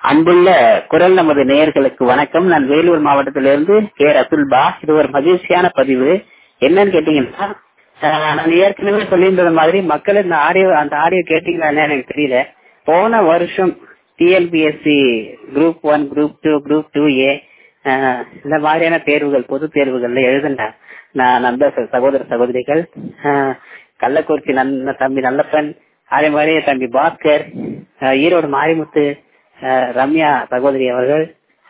அன்புள்ள குரல் நமது நேயர்களுக்கு வணக்கம். நான் வேலூர் மாவட்டத்திலிருந்து கே ரசுல்பா. இது ஒரு மகிழ்ச்சியான பதிவு. என்னன்னு கேட்டீங்கன்னா, நான் ஏற்கனவே சொல்லியிருந்த மாதிரி மக்கள் அந்த ஆடியோ கேட்டீங்களான்னு எனக்கு தெரியல. போன வருஷம் TNPSC group 1, group 2, group 2A இந்த மாதிரியான தேர்வுகள், பொது தேர்வுகள்ல எழுதின நண்ப சகோதர சகோதரிகள், கள்ளக்குறிச்சி தம்பி நல்லப்பன், அதே மாதிரி தம்பி பாஸ்கர், ஈரோடு மாரிமுத்து, ரம்யா சகோதரி அவர்கள்,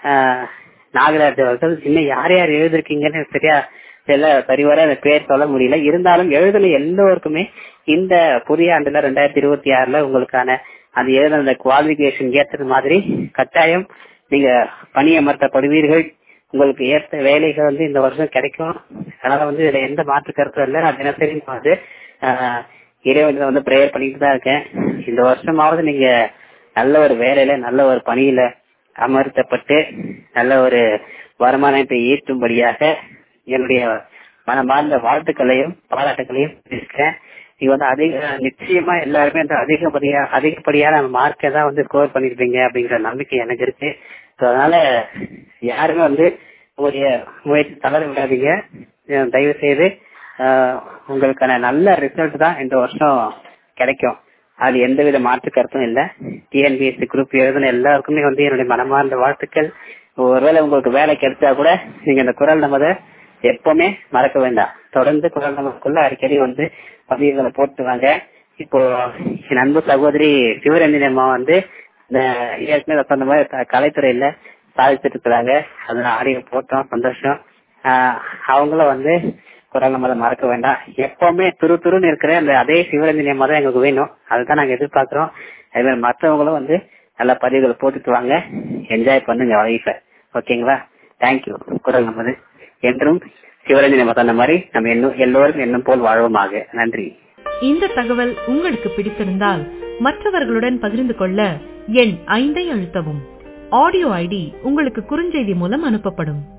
நாகராஜ் அவர்கள், இன்னும் யார் யார் எழுதிருக்கீங்கன்னு சரியா சரிவர அந்த பேர் சொல்ல முடியல. இருந்தாலும் எழுதுன எல்லோருக்குமே இந்த புதிய ஆண்டுல 2026 உங்களுக்கான அது எழுதுன குவாலிபிகேஷன் ஏற்றது மாதிரி கட்டாயம் நீங்க பணியமர்த்தப்படுவீர்கள். உங்களுக்கு ஏற்ற வேலைகள் இந்த வருஷம் கிடைக்கும். அதனால இதுல எந்த மாற்று கருத்தும் இல்லை. நான் தினசரி இறைவன் பிரேயர் பண்ணிட்டு தான் இருக்கேன். இந்த வருஷமாவது நீங்க நல்ல ஒரு வேலையில, நல்ல ஒரு பணியில அமர்த்தப்பட்டு நல்ல ஒரு வருமானத்தை ஈட்டும்படியாக என்னுடைய மனமார்ந்த வாழ்த்துக்களையும் பாராட்டுகளையும் இருக்கிறேன். நீங்க நிச்சயமா எல்லாருமே அதிகப்படியான மார்க்கை தான் ஸ்கோர் பண்ணிருப்பீங்க அப்படிங்கிற நம்பிக்கை எனக்கு இருக்கு. அதனால யாருமே முயற்சி தளர விடாதீங்க. தயவு செய்து உங்களுக்கான நல்ல ரிசல்ட் தான் இந்த வருஷம் கிடைக்கும். அது எந்தவித மாற்று கருத்தும் இல்ல. டிஎன்பிஎஸ்சி குரூப் எழுதுன எல்லாருக்குமே என்னுடைய மனமார்ந்த வாழ்த்துக்கள். ஒருவேளை உங்களுக்கு வேலை கிடைச்சா கூட நீங்க இந்த குரல் நமதை எப்பவுமே மறக்க வேண்டாம். தொடர்ந்து குரல் நமக்குள்ள அடிக்கடி பதிவுகளை போட்டுவாங்க. இப்போ என் அன்பு சகோதரி சிவரஞ்சனி அம்மா இந்த ஏற்கனவே சொன்ன மாதிரி கலைத்துறையில சாதிச்சுட்டு இருக்கிறாங்க. அதனால ஆடியோ போட்டோம், சந்தோஷம். அவங்களும் குரல் நம்ம மறக்க வேண்டாம். எப்பவுமே துருன்னு இருக்கிற அந்த அதே சிவரஞ்சனி அம்மா தான் எங்களுக்கு வேணும். அதுதான் நாங்க எதிர்பார்க்கிறோம். அதே மாதிரி மற்றவங்களும் நல்ல பதிவுகளை போட்டுட்டு வாங்க. என்ஜாய் பண்ணுங்க லைஃப. ஓகேங்களா? தேங்க்யூ. குரல் நமது என்றும் சிவரஞ்சனி அம்மா சொன்ன மாதிரி நம்ம எல்லோரும் எண்ணம் போல் வாழ்வோமாக. நன்றி. இந்த தகவல் உங்களுக்கு பிடித்திருந்தால் மற்றவர்களுடன் பகிர்ந்து கொள்ள எண் 5 அழுத்தவும். ஆடியோ ஐடி உங்களுக்கு குறுஞ்செய்தி மூலம் அனுப்பப்படும்.